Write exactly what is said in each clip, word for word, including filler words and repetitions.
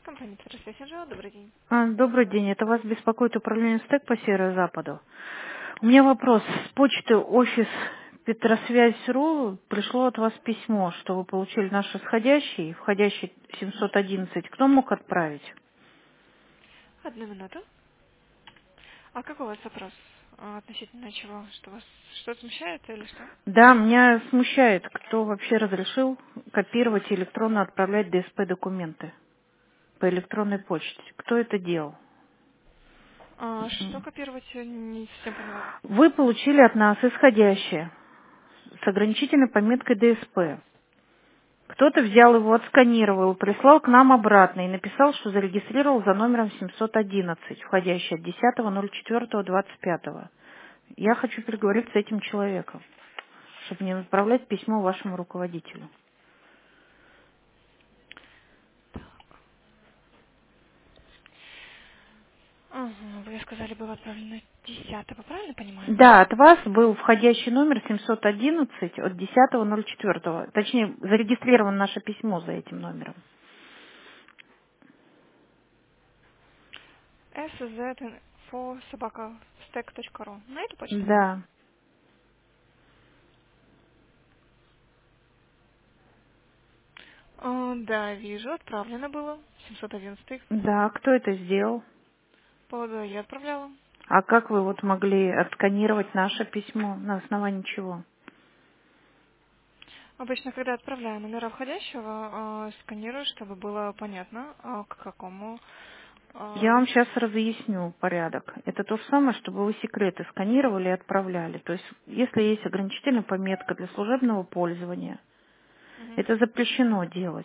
Компания Церасвязь Анжела, добрый день. А, Добрый день. Это вас беспокоит управление СТЭК по Северо-Западу. У меня вопрос. С почты офис Петросвязь.ру пришло от вас письмо, что вы получили наш исходящий, входящий семьсот одиннадцать. Кто мог отправить? Одну минуту. А какой у вас вопрос? А, относительно чего? Что вас что смущает или что? Да, меня смущает, кто вообще разрешил копировать и электронно отправлять ДСП документы по электронной почте. Кто это делал? А, что копировать? Я не совсем поняла вас. Вы получили от нас исходящее с ограничительной пометкой ДСП. Кто-то взял его, отсканировал, прислал к нам обратно и написал, что зарегистрировал за номером семьсот одиннадцать, входящий от десятого ноль четвёртого двадцать пятого. Я хочу переговорить с этим человеком, чтобы не отправлять письмо вашему руководителю. Ага, вы сказали, было отправлено десятого, правильно понимаю? Да, от вас был входящий номер семьсот одиннадцать от десятого ноль четвёртого. Точнее, зарегистрировано наше письмо за этим номером. эс зет инфо собака стек точка ру. На эту почту? Да, А, да, вижу, отправлено было. семьсот одиннадцать. да, кто это сделал? Полагаю, я отправляла. А как вы вот могли отсканировать наше письмо? На основании чего? Обычно, когда отправляю номера входящего, а, сканирую, чтобы было понятно, а, к какому Я а, вам сейчас разъясню порядок. Это то же самое, чтобы вы секреты сканировали и отправляли. То есть, если есть ограничительная пометка для служебного пользования, мгм. это запрещено делать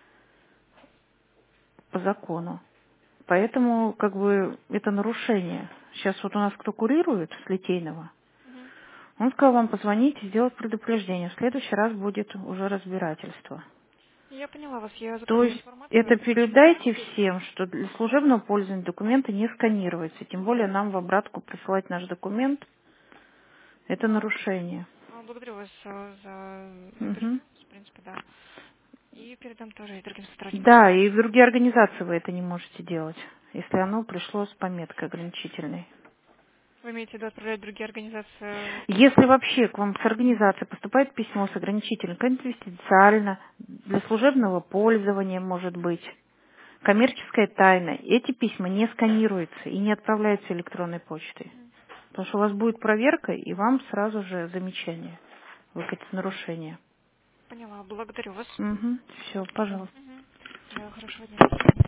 по закону. Поэтому, как бы, это нарушение. Сейчас вот у нас кто курирует с Литейного, Мгм. он сказал вам позвонить и сделать предупреждение. В следующий раз будет уже разбирательство. Я поняла вас, я То запомню есть информацию, это сообщу дальше. передайте всем, что для служебного пользования документы не сканируются. Тем более нам в обратку присылать наш документ. Это А, нарушение. а, Благодарю вас э, за эту Мгм. информацию, в принципе, да. И передам тоже и другим сотрудникам. Да, и в другие организации вы это не можете делать, если оно пришло с пометкой ограничительной. Вы имеете в виду отправлять в другие организации? Если вообще к вам с организации поступает письмо с ограничительной, конфиденциально, для служебного пользования, может быть, коммерческая тайна, эти письма не сканируются и не отправляются электронной почтой. Потому что у вас будет проверка, и вам сразу же замечание, выкатит нарушение. Поняла, благодарю вас. Угу. Все, пожалуйста. Мгм. Всего хорошего дня.